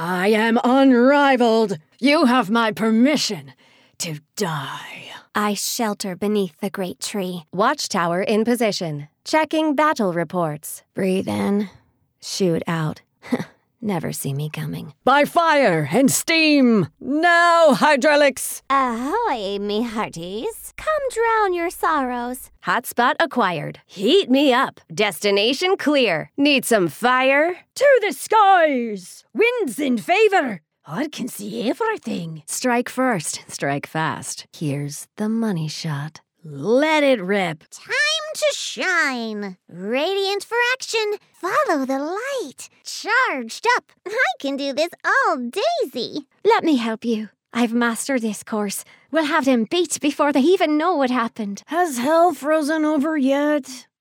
I am unrivaled. You have my permission to die. I shelter beneath the great tree. Watchtower in position. Checking battle reports. Breathe in, shoot out. Never see me coming. By fire and steam! Now, hydraulics! Ahoy, me hearties. Come drown your sorrows. Hotspot acquired. Heat me up. Destination clear. Need some fire? To the skies! Winds in favor! I can see everything. Strike first, strike fast. Here's the money shot. Let it rip. Time to shine. Radiant for action. Follow the light. Charged up. I can do this all daisy. Let me help you. I've mastered this course. We'll have them beat before they even know what happened. Has hell frozen over yet?